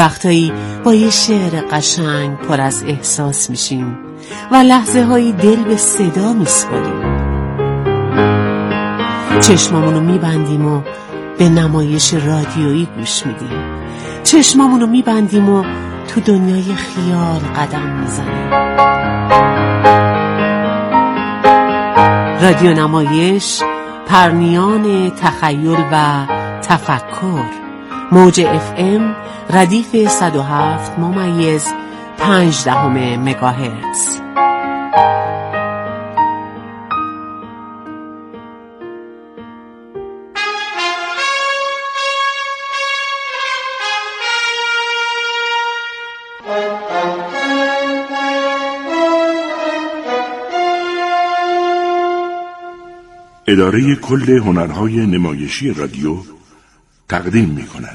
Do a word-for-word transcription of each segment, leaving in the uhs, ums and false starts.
وقتایی با یه شعر قشنگ پر از احساس میشیم و لحظه هایی دل به صدا میسپاریم. چشمامونو میبندیم و به نمایش رادیویی گوش میدیم. چشمامونو میبندیم و تو دنیای خیال قدم میزنیم. رادیو نمایش، پرنیان تخیل و تفکر. موج اف ام ردیف صد و هفت ممیز پنج دهم مگاهرتز. اداره کل هنرهای نمایشی رادیو تقدیم می کند.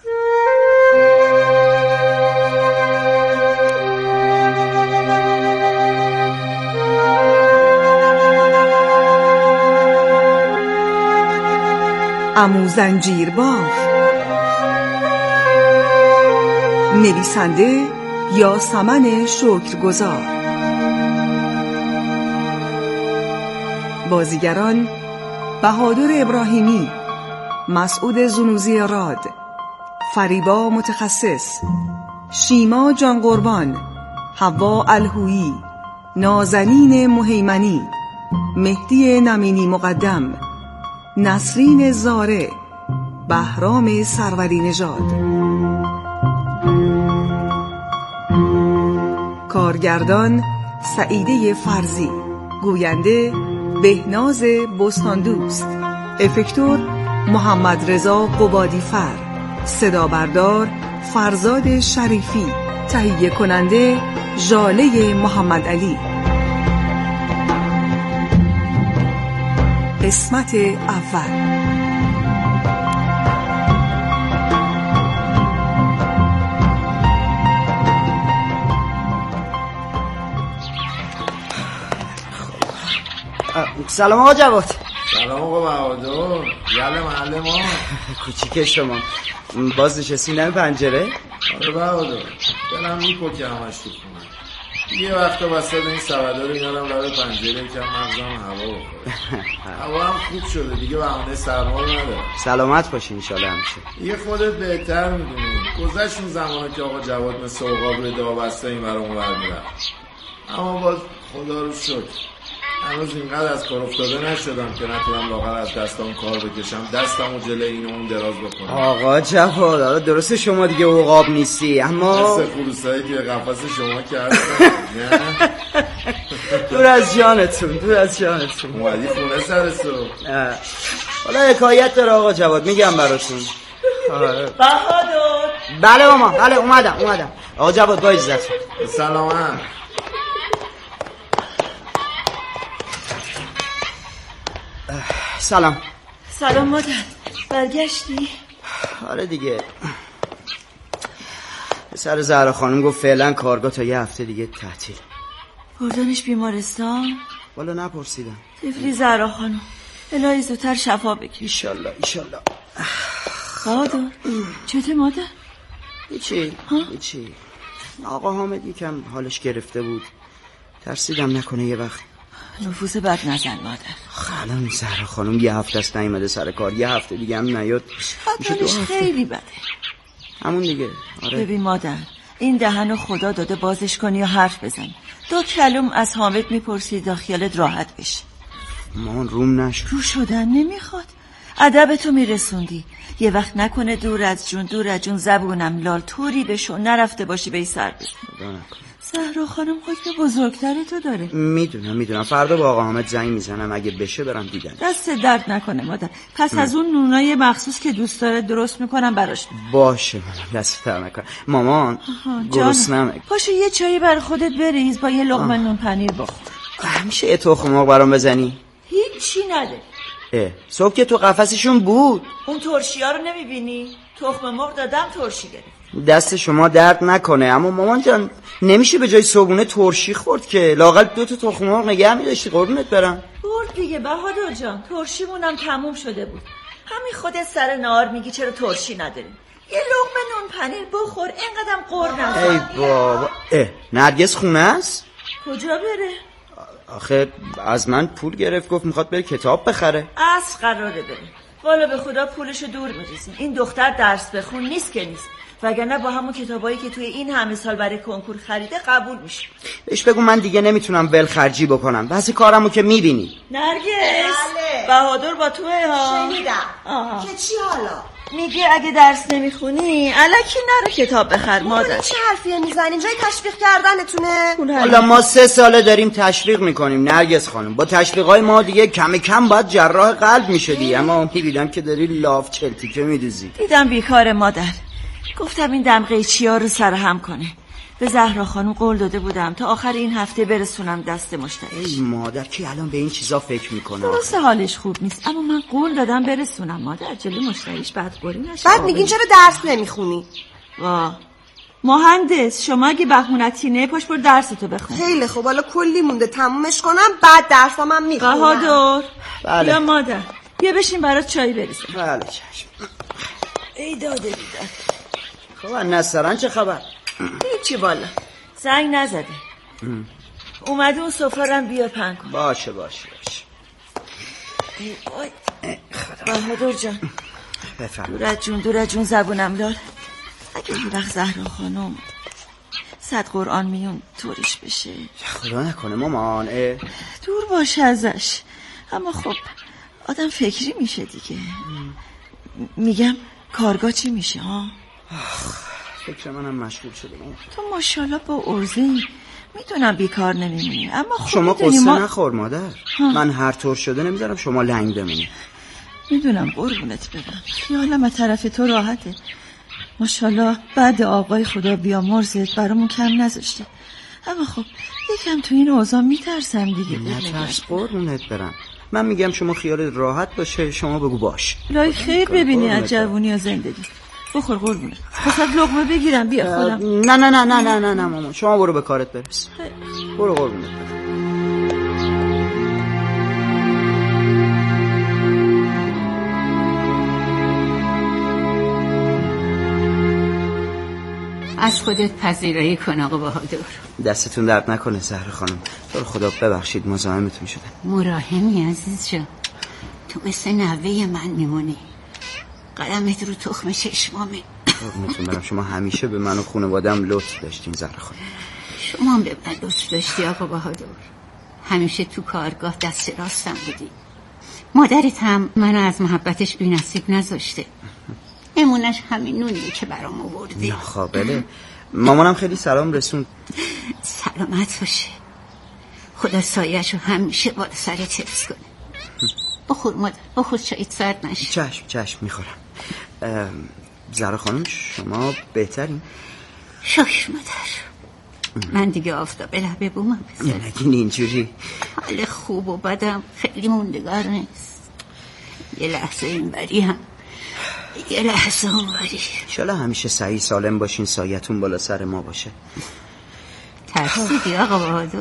عمو زنجیرباف. نویسنده یاسمن شکرگزار. بازیگران بهادر ابراهیمی، مسعود زنوزی راد، فریبا متخصص، شیما جان قربان، حوا الهویی، نازنین مهیمنی، مهدی نمینی مقدم، نسرین زاره، بهرام سروری نژاد. کارگردان سعیده فرزی، گوینده بهناز بستاندوست، افکتور محمد رضا قبادی فر، صدا بردار فرزاد شریفی، تهیه کننده ژاله محمد علی. قسمت اول. سلام آقا جواد. سلام آقا بهادر. یاله محله ما کوچیک شما باز نشستی نمی پنجره؟ آره بهادر، دلم میپکه همش تو خونه. یه وقتا وسط این سبدا رو میارم لبه پنجره که مغزم هوا بخوره. هوا هم خوب شده دیگه، بهونه سرما رو نداره. سلامت باشی انشالله همیشه. یه خودت بهتر میدونی، گذشت اون زمانه که آقا جواد مثل عقاب روی دعا بسته این برام اونور میرفت. اما باز خدا رو شکر هنوز اینقدر از کار افتاده نشدم که نتونم لاغر از دستام کار بکشم، دستمو جلوی این و اون دراز بکنم. آقا جواد درسته شما دیگه عقاب نیستی، اما مثل خروسایی که قفس شما کردن. دور از جانتون، دور از جانتون. اومدی خونه سر صبح. حالا حکایت داره آقا جواد، میگم براتون. بهادر. بله ماما، بله اومدم اومدم. آقا جواد با اجازهتون. سلامت. سلام. سلام مادر، برگشتی؟ آره دیگه، پسر زهرا خانم گفت فعلا کارگاه تا یه هفته دیگه تعطیل. بردنش بیمارستان؟ والا نپرسیدم. تفلی زهرا خانم الهی زودتر شفا بگیر. ایشالله ایشالله. بهادر چته مادر؟ هیچی هیچی. آقا حامد یکم حالش گرفته بود، ترسیدم نکنه یه وقت نفوس بد نزن مادر. خالم زهرا خانم یه هفته است نیومده سر کار، یه هفته دیگه هم نیاد میشه دو هفته. خیلی بده همون دیگه. آره ببین مادر، این دهنو خدا داده بازش کنی و حرف بزن. دو کلم از حامد میپرسی تا خیالت راحت بشه. مامان روم نشد. رو شدن نمیخواد، ادب تو میرسوندی. یه وقت نکنه دور از جون دور از جون زبونم لال طوری بشو نرفته باشی به این سر بزن. زهرا خانم خود بزرگتر تو داره. میدونم میدونم فردا با آقا حامد زنگ میزنم اگه بشه برم دیدن. دست درد نکنه مادر. پس ام. از اون نونای مخصوص که دوست داره درست میکنم براش. باشه مامان، دست درد نکنه. مامان گرسنمه، پاشو یه چایی بر خودت بریز با یه لقمه نون پنیر بخور. میشه یه تخم مرغ برام بزنی؟ هیچی نده. اه صبح که تو قفسشون بود. اون ترشی‌ها رو نمیبینی؟ تخم مرغ دادم ترشی گرفت. دست شما درد نکنه، اما مامان جان نمیشه به جای صبونه ترشی خورد که، لااقل دو تا تخم مرغ نگه می‌داشتی قربونت برم. برد دیگه بهادر جان، ترشیمونم تموم شده بود. همین خودت سر نهار میگی چرا ترشی نداریم. یه لقمه نون پنیر بخور، اینقدرم قر نزن. ای بابا. اه نرگس خونه است؟ کجا بره؟ آخه از من پول گرفت، گفت میخواد بره کتاب بخره. اصل قراره بره. والا به خدا پولشو دور میریزیم. این دختر درس بخون نیست که نیست، وگرنه با همون کتابایی که توی این همه سال برای کنکور خریده قبول میشه. بهش بگو من دیگه نمیتونم ول خرجی بکنم، بعضی کارمو که میبینی. نرگس بله. بهادر با توه ها. شنیدم. که چی حالا؟ میگه اگه درس نمیخونی الکی نرو کتاب بخر مادر. چه حرفیه میزنین؟ جای تشویق کردنتونه. حالا ما سه ساله داریم تشویق میکنیم نرگس خانم، با تشویقای ما دیگه کم کم باید جراح قلب میشدی، اما میبینم که داری لاف چلتیکه میدوزی. دیدم بیکار مادر، گفتم این دمغه چیا رو سر هم کنه. به زهرا خانم قول داده بودم تا آخر این هفته برسونم دست مشتریش. ای مادر کی الان به این چیزا فکر میکنه؟ درسته حالش خوب نیست، اما من قول دادم برسونم مادر، جلوی مشتریش بدقولی نشه. بعد میگین چرا درس نمیخونی؟ واه مهندس، شما اگه بهونتی نه پاش بر درستو بخون. خیلی خوب، حالا کلی مونده تمومش کنم، بعد درسام هم میخونم. بهادر بله. یا مادر بیا بشین برات چای بریزم. بله چشم. ای داده بیداد. خب نصران چه خبر؟ هیچی والا، زنگ نزده. اومده اون سفرم بیار پهن کن. باشه باشه باشه. ای وای بهادر جان بفرم. دورت جون دورت جون زبونم لال. اگه این وقت زهرا خانم صد قرآن میون طوریش بشه. خدا نکنه مامان. دور باشه ازش، اما خب آدم فکری میشه دیگه. میگم کارگاه چی میشه ها؟ فکر منم مشغول شده مامان. تو ماشاءالله با ارزه‌ای، میدونم بیکار نمیمونی، اما خب شما قصه ما... نخور مادر ها. من هر طور شده نمیذارم شما لنگ بمونی. میدونم قربونت برم، خیالم از طرف تو راحته. ماشاءالله بعد آقای خدا بیامرزت برامون کم نذاشته، اما خب یکم تو این اوضاع میترسم دیگه. نترس قربونت برم، من میگم شما خیالت راحت باشه، شما بگو باش. لای خیر ببینی از جوونی و زندگی. بخور قربونت. خواستم لقمه بگیرم بیا خودم. نه نه نه نه نه نه نه مامان، شما برو به کارت برس. برو قربونت برم. از خودت پذیرایی کن آقا بهادر. دستتون درد نکنه زهرا خانم، تو رو خدا ببخشید مزاحمتون شدم. مراحمی عزیز جان، تو مثل نوه من میمونی، قدمت رو تخم چشمامه. قربونتون برم، شما همیشه به من و خانواده‌ام لطف داشتین زهرا خانم. شما هم به من لطف داشتی آقا بهادر، همیشه تو کارگاه دست راستم بودی. مادرت هم منو از محبتش بی نصیب نذاشته، امونش همین نونیه که برام آوردی. ناخابله. مامانم خیلی سلام رسوند. سلامت باشه، خدا سایه‌شو همیشه بالا سرت حفظ کنه. بخور مادر، بخور چایت سرد نشه. چشم چشم میخورم. زهرا خانم شما بهترین؟ شکر مادر، من دیگه آفتاب لبه بومم بذارم. نگین اینجوری. حال خوب و بدم خیلی موندگار نیست، یه لحظه این بری هم یه لحظه اون بری. انشالله همیشه صحیح سالم باشین، سایتون بالا سر ما باشه. ترسیدی آقا بهادر؟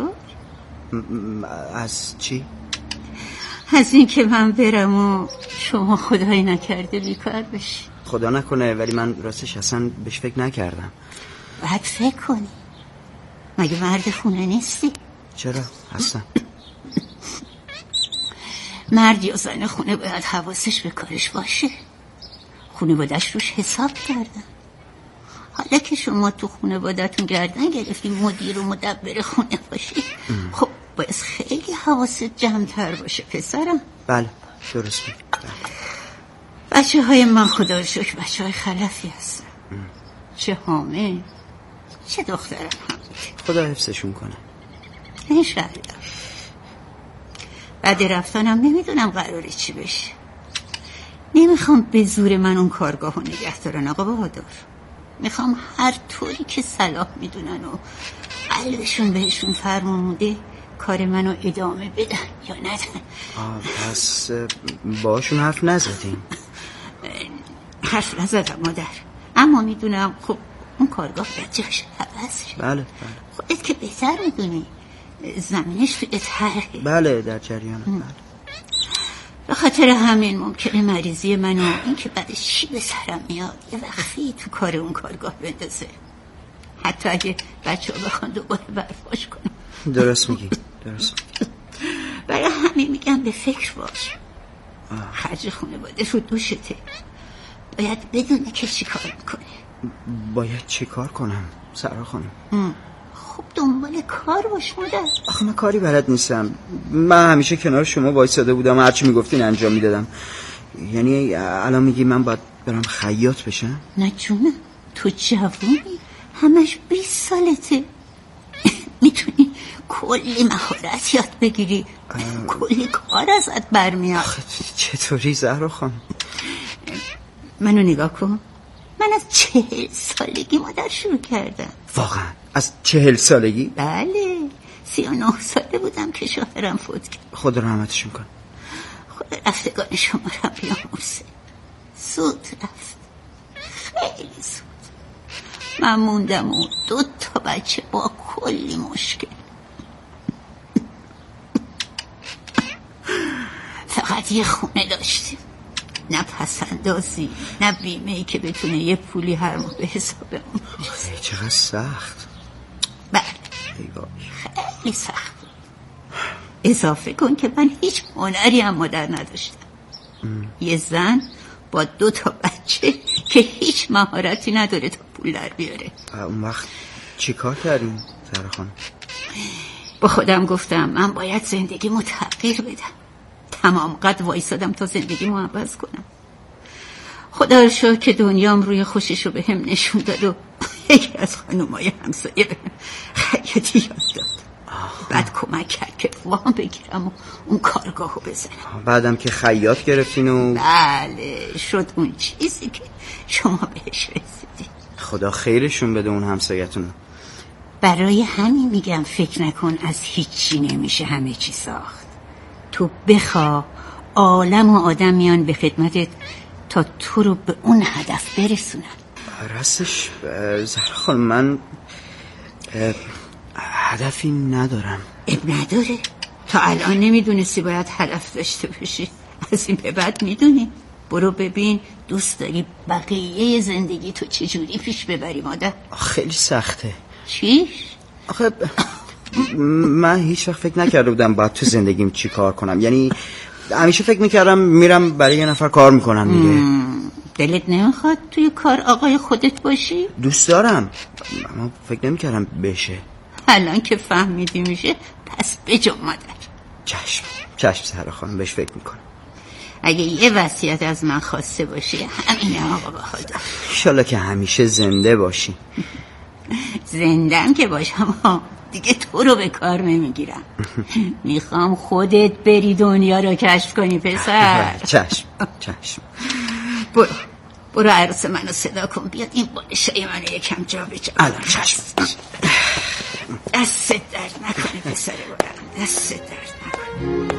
از چی؟ از این که من برم و شما خدایی نکرده بیکار بشی. خدا نکنه، ولی من راستش اصلا بهش فکر نکردم. باید فکر کنی، مگه مرد خونه نیستی؟ چرا؟ هستم. مرد یا زن خونه باید حواسش به کارش باشه، خونه بادش روش حساب کردن. حالا که شما تو خونه بادتون گردن گرفتی مدیر و مدبر خونه باشی، خب باید خیلی حواست جمع‌تر باشه پسرم. بله درست میگی. بچه های من خدا رو شکر بچه های خلفی هستن، چه حامل چه دخترم هم. خدا حفظشون کنه انشالله. بعد رفتنم نمیدونم قراره چی بشه، نمیخوام به زور من اون کارگاهو نگه دارن آقا بهادر، میخوام هر طوری که صلاح میدونن و قلبشون بهشون فرمونده کار منو ادامه بدن یا ندن. آه پس باشون حرف نزدیم؟ حرف نزدم مادر، اما میدونم خب اون کارگاه بچهش حوض شد. بله بله. خودت که بهتر میدونی زمینش توی تره. بله در جریانم. بله. خاطر همین ممکنه مریضی منو این که بعدش چی به سرم میاد یه وقتی تو کار اون کارگاه بندازه، حتی اگه بچه ها بخوان دوباره برفاش کنم. درست میگی، درست میگی. برای همین میگم به فکر باش. خرج خانواده رو دوشته، باید بدونه که چی کار میکنه. باید چی کار کنم سرا خانم؟ خب دنبال کار باش مادر. آخه من کاری بلد نیستم. من همیشه کنار شما وایساده بودم و هرچی میگفتین انجام میدادم. یعنی الان میگی من باید برم خیاط بشم؟ نه جونم، تو جوونی، همش بیست سالته، میتونی کلی مهارت یاد بگیری، کلی کار ازت برمیاد. چطوری زهرا خانم؟ منو نگاه کن، من از چهل سالگی مادر شروع کردم. واقعا؟ از چهل سالگی؟ بله، سی و نه ساله بودم که شوهرم فوت کرد. خدا رحمتشون کن. خدا رفتگان شما را بیامرزه. زود رفت، خیلی زود. من موندم و دو تا بچه با کلی مشکل. فقط یه خونه داشتیم، نه پسندازی نه بیمه‌ای که بتونه یه پولی هر ماه به حسابمون بریزه. چقدر سخت. بله خیلی سخت. اضافه کن که من هیچ هنری هم مادر نداشتم. ام. یه زن با دو تا بچه که هیچ مهارتی نداره تا پول در بیاره. اون وقت چی کار کردیم زهرا خانم؟ با خودم گفتم من باید زندگیمو تغییر بدم. تمام قد وایسادم تا زندگیمو عوض کنم. خدا رو شکر که دنیام روی خوشش رو به هم نشون داد و یکی از خانومای همسایه به هم خیاطی یاد داد. بعد کمک کرد که وام بگیرم و اون کارگاهو بزنم. بعدم که خیاط گرفتین و بله شد اون چیزی که شما بهش رسیدید. خدا خیرشون بده اون همسایتون. برای همین میگم فکر نکن از هیچی نمیشه همه چی ساخت. تو بخوا عالم و آدم میان به خدمتت تا تو رو به اون هدف برسونن. راستش زهرا خانم من هدفی ندارم. اب نداره، تا الان نمیدونستی باید هدف داشته باشی، از این به بعد میدونی. برو ببین دوست داری بقیه زندگی تو چجوری پیش ببری مادر؟ خیلی سخته. چیش؟ آخه من هیچ وقت فکر نکرده بودم باید تو زندگیم چی کار کنم. یعنی همیشه فکر میکردم میرم برای یه نفر کار میکنم دیگه. دلت نمیخواد توی کار آقای خودت باشی؟ دوست دارم اما فکر نمیکردم بشه. الان که فهمیدی میشه پس بجا مادر. چشم چشم زهرا خانم بهش فکر میکنم. اگه یه وصیت از من خواسته باشی همینه آقا بهادر. انشالله که همیشه زنده باشی. زندم که باشم دیگه تو رو به کار نمیگیرم. میخوام خودت بری دنیا رو کشف کنی پسر. چشم چشم. برو برو عروس منو صدا کن بیاد این بالشای منو یکم جا بجا. الان چشم. دست درد نکنه پسر برم، دست درد نکنه.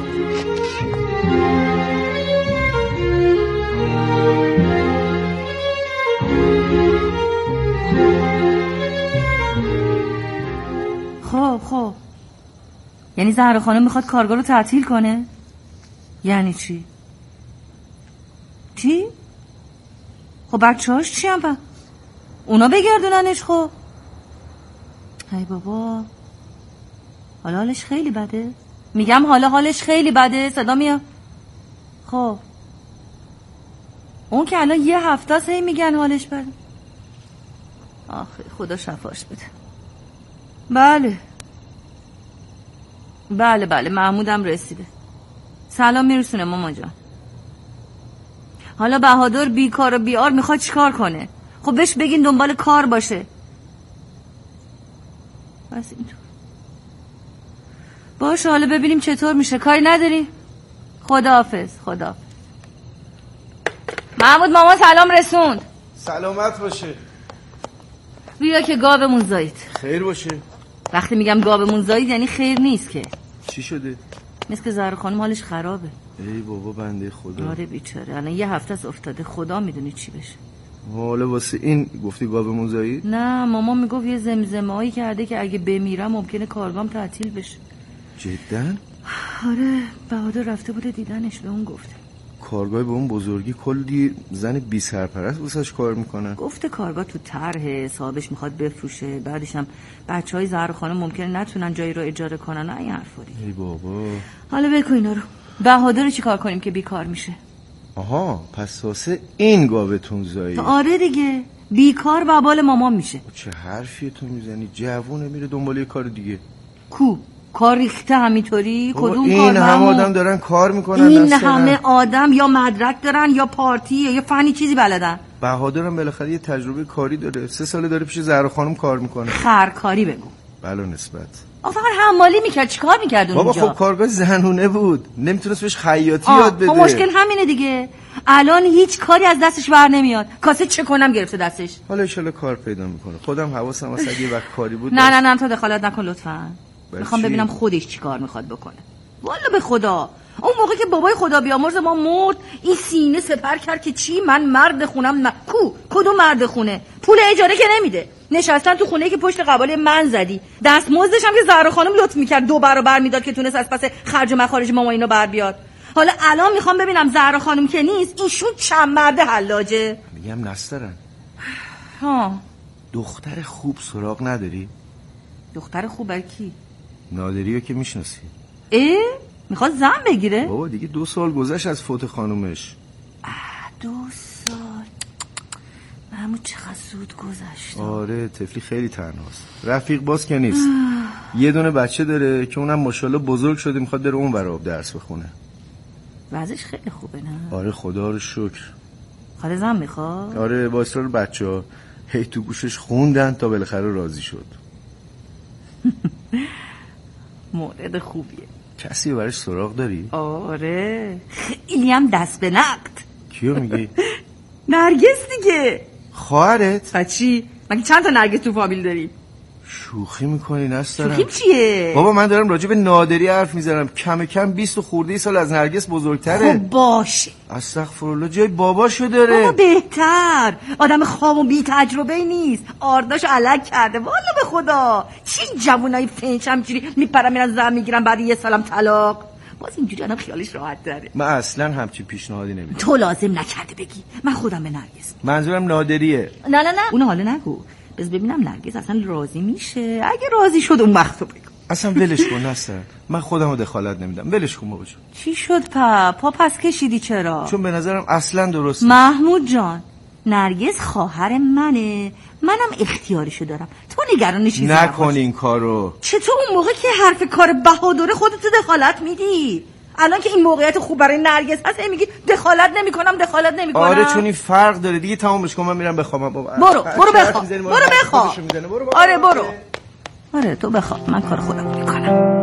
خب خب یعنی زهرا خانم میخواد کارگاه رو تعطیل کنه؟ یعنی چی؟ چی؟ خب بچه‌هاش چی هم با؟ اونا بگردوننش. خب ای بابا حالا حالش خیلی بده. میگم حالا حالش خیلی بده. صدا میاد. خب اون که الان یه هفته است هی میگن حالش بده. آخه خدا شفاش بده. بله بله بله محمودم رسیده. سلام میرسونه مامان جان. حالا بهادر بیکار و بیار میخواد چیکار کنه؟ خب بهش بگین دنبال کار باشه. بس اینطور باشه. حالا ببینیم چطور میشه. کاری نداری؟ خداحافظ. خداحافظ. محمود مامان سلام رسوند. سلامت باشه. بیا که گاومون زایید. خیر باشه. وقتی میگم گاومون زایید یعنی خیر نیست که. چی شده؟ مثل که زهرا خانم حالش خرابه. ای بابا بنده خدا. آره بیچاره الان یه هفته از افتاده. خدا میدونی چی بشه. حالا واسه این گفتی گاومون زایید؟ نه مامان میگفت یه زمزمه‌ای کرده که اگه بمیرم ممکنه کارگام تعطیل بشه. جدا؟ آره بهادر رفته بوده دیدنش، به اون گفته. کارگاه به اون بزرگی کلی زن بی سرپرست واسش کار میکنن. گفته کارگاه تو طرحه، صاحبش میخواد بفروشه، بعدش هم بچهای زهرا خانم ممکنه نتونن جایی رو اجاره کنن. نه این حرفا دیگه. ای بابا. حالا بگو اینا رو. بهادر رو چیکار کنیم که بیکار میشه؟ آها پس واسه این گاوتون زایی. آره دیگه، بیکار بابال مامان میشه. چه حرفی تو میزنی؟ جوونه میره دنبال یه کار دیگه. کو کار ریخته همینطوری؟ کدوم کار؟ این همه آدم دارن کار میکنن. این همه آدم یا مدرک دارن یا پارتی یا فنی چیزی بلدن. بهادرم بالاخره یه تجربه کاری داره، سه ساله داره پیش زهرا خانم کار میکنه. خرکاری بگو. بله نسبت. آفر حمالی میکرد، چیکار میکرد اونجا؟ بابا خب کارگاه زنونه بود، نمیتونست بهش خیاطی یاد بده. خب مشکل همینه دیگه. الان هیچ کاری از دستش بر نمیاد. کاسه چه کنم گرفته دستش. حالا ان شاءالله کار پیدا میکنه. خودم حواسم هست اگه وقت کاری بود. نه نه نه تو دخالت نکن لطفا. میخوام ببینم خودش چیکار میخواد بکنه. والا به خدا اون موقع که بابای خدا بیامرز ما مرد، این سینه سپر کرد که چی من مرد خونم. نه کو کدوم مرد خونه؟ پول اجاره که نمیده. نشستن تو خونه که پشت قباله من زدی. دستمزدش هم که زهرا خانم لطف میکرد دو برابر میداد که تونست از پس خرج و مخارج ماما اینو بر بیاد. حالا الان میخوام ببینم زهرا خانم که نیست، ایشون چند مرد حلاجه. میگم نسترن. ها دختر خوب سراغ نداری؟ دختر خوب برای کی؟ نادریو که میشناسی. اه؟ میخواد زن بگیره؟ بابا دیگه دو سال گذشت از فوت خانومش. اه دو سال. همون چقدر زود گذشت. آره طفلی خیلی تنهاست، رفیق باز که نیست. یه دونه بچه داره که اونم ماشاءالله بزرگ شده، میخواد بره اون ور آب درس بخونه. وضعش خیلی خوبه نه؟ آره خدا رو شکر. خاله زن میخواد؟ آره با اصرار بچه‌ها هی تو گوشش خوندن تا بالاخره راضی شد. مورد خوبیه. کسی براش سراغ داری؟ آره خیلی هم دست به نقد. کیو میگی؟ نرگس دیگه. خواهرت؟ بچی مگه چند تا نرگس تو فامیل داری؟ شوخی میکنی نسترم. شوخی چیه؟ بابا من دارم راجع به نادری حرف میزنم، کم کم بیست و خورده سال از نرگس بزرگتره. خب باشه. استغفرالله جای باباشو داره. بابا بهتر، آدم خام و بی تجربه نیست، آرداشو علک کرده. والا به خدا چی جوونای فنچ همجوری میپرن میرن زن میگیرن بعد یه سالم طلاق. باز اینجوری آدم خیالش راحت داره. من اصلا همچین پیشنهادی نمیدم. تو لازم نکرده بگی، من خودم به نرگس. منظورم نادریه. نه نه نه اون حالا نگو، بس ببینم نرگس اصلا راضی میشه. اگه راضی شد اون وقتو بگو. اصلا ولش کن نستر، من خودمو دخالت نمیدم، ولش کن بابا جون. چی شد پا؟ پا پس کشیدی چرا؟ چون به نظرم اصلا درست. محمود جان نرگس خواهر منه، منم اختیارشو دارم، تو نگران چیزی نکن این کارو. چطور اون موقع که حرف کار بهادره خودت دخالت میدی؟ الان که این موقعیت خوب برای نرگس هست میگی دخالت نمیکنم دخالت نمیکنم. آره چون این فرق داره دیگه. تمامش کن من میرم بخوام بابا. برو برو بخواب برو بخواب. آره برو. آره تو بخواب من کار خودم میکنم.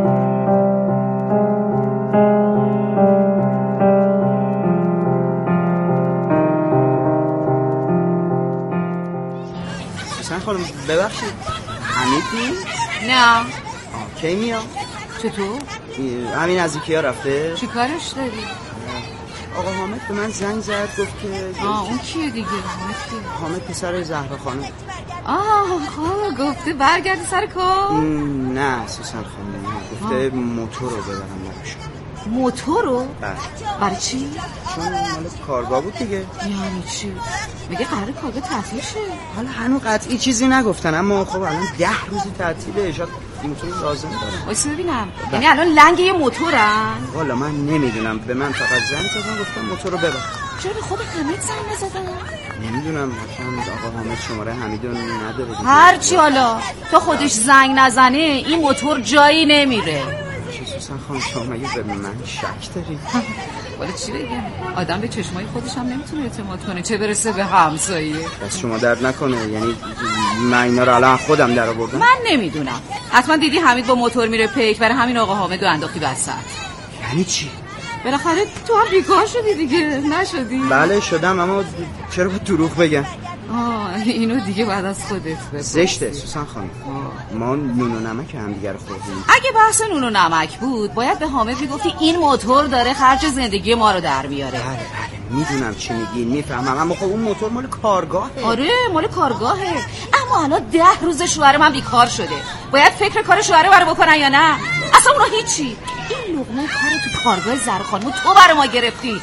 حسن خانم ببخشید حمید نیست؟ نه. آه کی میاد؟ چطور؟ همین از ایکیا رفته؟ چی کارش داری؟ آقا حامد به من زنگ زد گفت که آه اون کیه دیگه؟ حامد کیه؟ حامد پسر زهرا خانم. آه خواه گفته برگردی سر کار؟ نه سوسن خانم گفته موتور رو ببرم براشون. موتور رو؟ بله. برای چی؟ چون مال کارگاه بود دیگه. یعنی چی؟ میگه قراره کارگاه تعطیل شه؟ حالا هنوز قطعی چیزی نگفتن اما خب الان ده روزی تعطیله، شاید موتور لازم داره. وایسا ببینم. یعنی الان لنگ یه موتورن؟ والا من نمیدونم، به من فقط زنگ زدن گفتم موتور رو ببر. چرا به خود حمید زنگ نزدن؟ نمیدونم مثلا آقا حامد شماره حمیدو نداره دیگه. هر چی حالا تو خودش زنگ نزنه این موتور جایی نمیره. سوسن خانم شما مگه به من شک داری؟ والا چی بگم آدم به چشمای خودش هم نمیتونه اعتماد کنه چه برسه به همسایه. بس شما درد نکنه، یعنی من اینا رو الان خودم در آوردم. من نمیدونم، حتما دیدی حمید با موتور میره پیک، برای همین آقا حامدو انداختی وسط. یعنی چی؟ بالاخره تو هم بیکار شدی دیگه نشدی؟ بله شدم، اما چرا باید دروغ بگم؟ آه اینو دیگه بعد از خودت بپرسی. زشته سوسن خانم، ما نون و نمک هم دیگه رو خوردیم. اگه بحث نون و نمک بود باید به حامد میگفتی این موتور داره خرج زندگی ما رو در میاره. بله بله میدونم چی میگین میفهمم، اما خب اون موتور مال کارگاهه. آره مال کارگاهه، اما الان ده روز شوهر من بیکار شده، باید فکر کار شوهر برای بکنن یا نه؟ اصلا اونا هیچی. این لقمه کار تو کارگاه زهرا خانم تو برای ما گرفتی.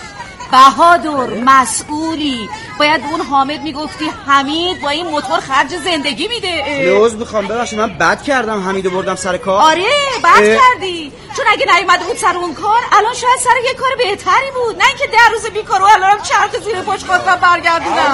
بهادر مسئولی. باید اون حامد میگفتی حمید با این موتور خرج زندگی میده. لوز میخوام ببخشید من بد کردم حمیدو بردم سر کار. آره بد کردی، چون اگه نیومده بود سر اون کار الان شاید سر یه کار بهتری بود، نه اینکه ده روز بیکارو الانم چرت زیر پاش خواستم برگردونم.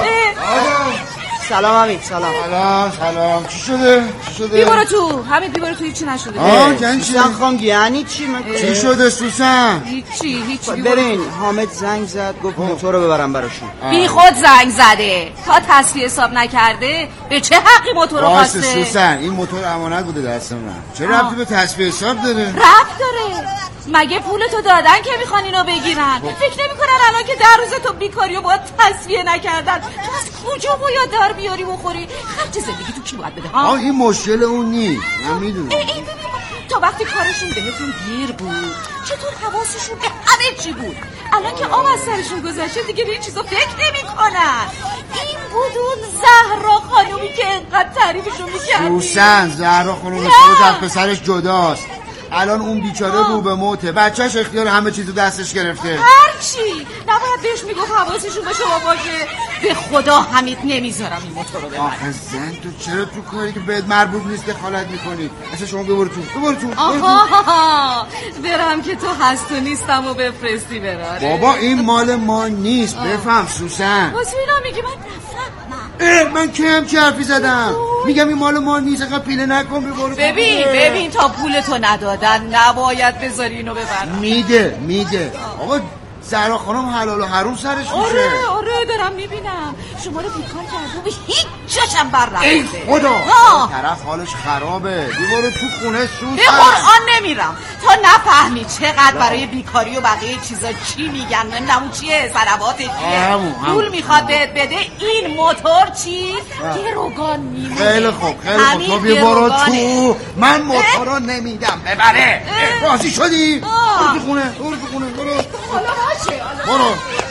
سلام حمید. سلام. سلام سلام. چی شده؟ چی شده؟ بیبارو تو. حمید بیبارو تو، هیچی نشده. آه یعنی چی؟ سوسن خانم یعنی چی؟ من چی شده سوسن؟ هیچی هیچی. ببین حامد زنگ زد گفت موتور رو ببرم براشون. بی خود زنگ زده، تا تصفیه حساب نکرده به چه حقی موتور رو خواسته؟ واسه سوسن این موتور امانت بوده دست من. چه ربطی به تصفیه حساب داره؟ ربط داره. مگه پولتو دادن که میخوان اینو بگیرن؟ فکر نمیکنن الان که در روز تو بیکاریو باید تصفیه نکردن تو از کجا باید در بیاری بخوری؟ خرج زندگی تو کی باید بده ها؟ آه این مشکل اون نیست، من میدونم. ای ای ببین تا وقتی کارشون بهتون گیر بود چطور حواسشون به همه چی بود؟ الان که آب از سرشون گذشته دیگه به این چیزا فکر نمیکنن. این بود اون زهرا خانومی که انقدر تعریفشون میکردی. سوسن زهرا خانوم خودش از پسرش جداست. الان اون بیچاره رو به موته، بچهش اختیار همه چیزو دستش گرفته. هرچی نباید بهش میگفت حواسشون به شما باشه. به خدا حمید نمیذارم این موتور رو ببرم. آخه زن تو چرا تو کاری که بهت مربوط نیست دخالت میکنی؟ اصلا شما ببر تو ببر تو. آها برم که تو هست و نیستم و بفرستی براره. بابا این مال ما نیست. بفهم سوسن. واسه اینا میگی من نفهمم. من کم چه حرفی زدم؟ میگم این مال ما نیست، اقا پیله نکن ببر. ببین ببین تا پولتو ندادن نباید بذاری اینو ببرم. میده میده. آقا زهرا خانم حلال و حروم سرش میشه. آره آره دارم میبینم شما رو بیکار کرده و هیچ جاشم بر رفته. ای خدا آه. طرف حالش خرابه. بیبارو تو خونه سوسن. به قرآن نمیرم تا نفهمی چقدر برای بیکاری و بقیه چیزا چی میگن. نمون چیه صلوات چیه پول میخواد بهت بده. این موتور چی گروگان میمونه. خیلی خوب خیلی خوب تو بیبارو تو. من موتور رو نمیدم ببره. راضی شدی؟ برو تو خونه برو تو خونه برو. حالا باشه برو.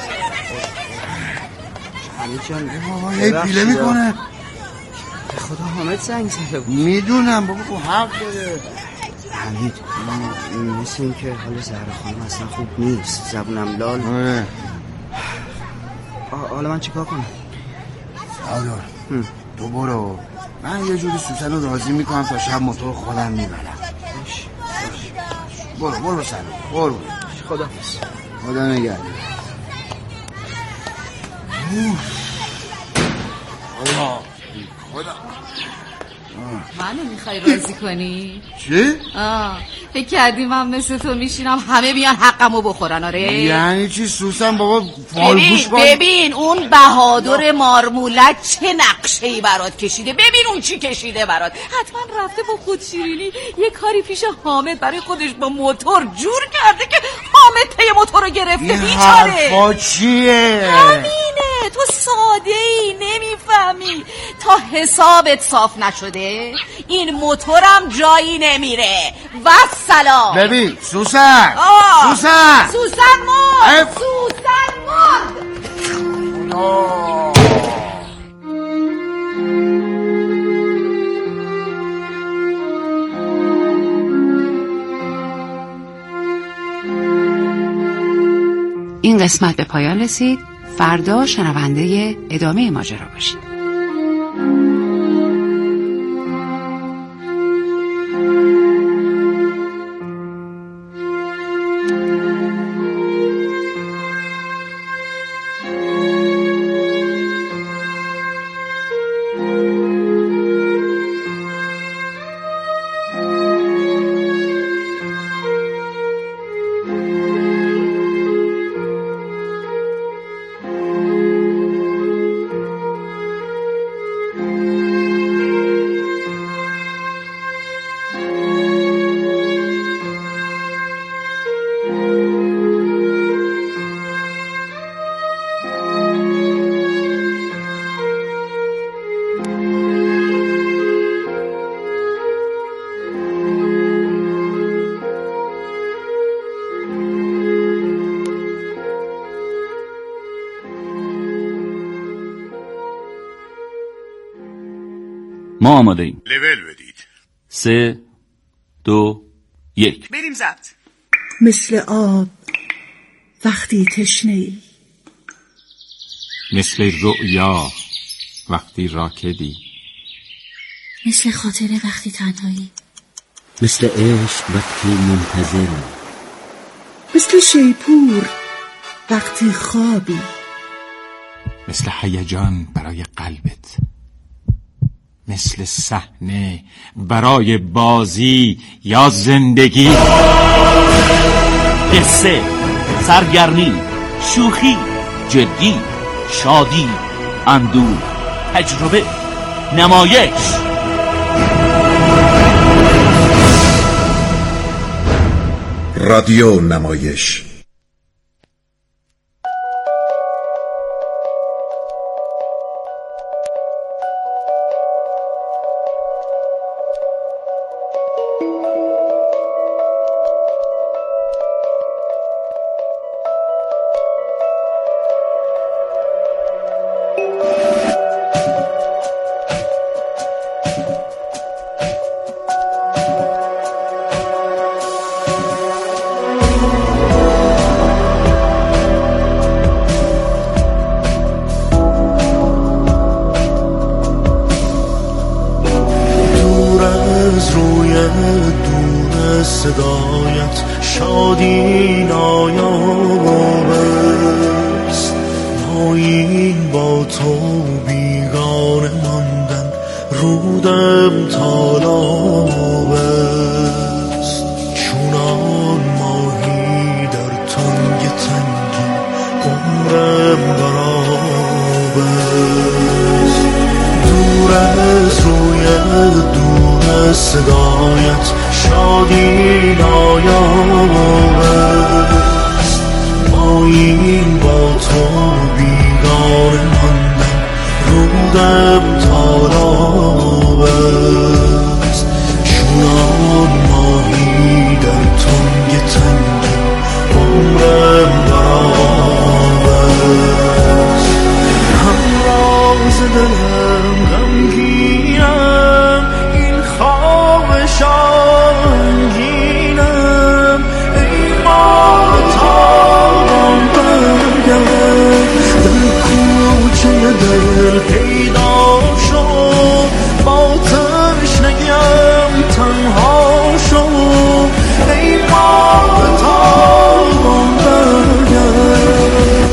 حمید جان هی پیله میکنه. به خدا حامد زنگ زده بود. میدونم بابا تو حق داره. حمید مثل این که حال زهرا خانم اصلا خوب نیست. زبونم لال. حالا من چیکار کنم؟ آدار تو برو. من یه جوری سوسن رو راضی میکنم تا شب موتور خودم میبرم. برو برو سلام برو. خدا خدا نگهدار. خدا خدا منو میخوای راضی کنی؟ چی؟ آه فکر کردی من مثل تو میشینم همه بیان حقمو بخورن؟ آره یعنی چی سوسن بابا ببین ببین اون بهادر مارمولک چه نقشه‌ای برات کشیده. ببین اون چی کشیده برات. حتما رفته با خود شیرینی یه کاری پیش حامد برای خودش با موتور جور کرده که حامد پی موتور رو گرفته. بیچاره این حرفا چیه؟ همینه تو ساده ای نمیفهمی. تا حسابت صاف نشده این موتورم جایی نمیره. و سلام. ببین سوسن سوسن سوسن مرد سوسن مرد. این قسمت به پایان رسید. فردا شنونده ادامه ماجرا باشید. ما آماده ایم. لول بدید. سه دو یک بریم ضبط. مثل آب وقتی تشنه‌ای، مثل رؤیا وقتی راکدی، مثل خاطره وقتی تنهایی، مثل عشق وقتی منتظری، مثل شیپور وقتی خوابی، مثل هیجان برای قلبت، مثل صحنه برای بازی یا زندگی. قصه، سرگرمی، شوخی، جدی، شادی، اندوه، تجربه، نمایش. رادیو نمایش. صدایت شادی نایاب است، پایین با تو بیگانه ماندن رودم تالاب است، چونان ماهی در تنگ تنگی عمرم براب است، دور از رویت دور از صدایت شادی نایاب است، پایین با تو بیگانه ماندن رودم تالاب است، چونان ماهی در تنگ تنگی عمرم براب است، همراز دلم غمگینم این خواب شاهینم، ای ماه تابان برگرد در کوچه دل پیدا شد، با تشنگیم تنها شد، ای ماه تابان برگرد.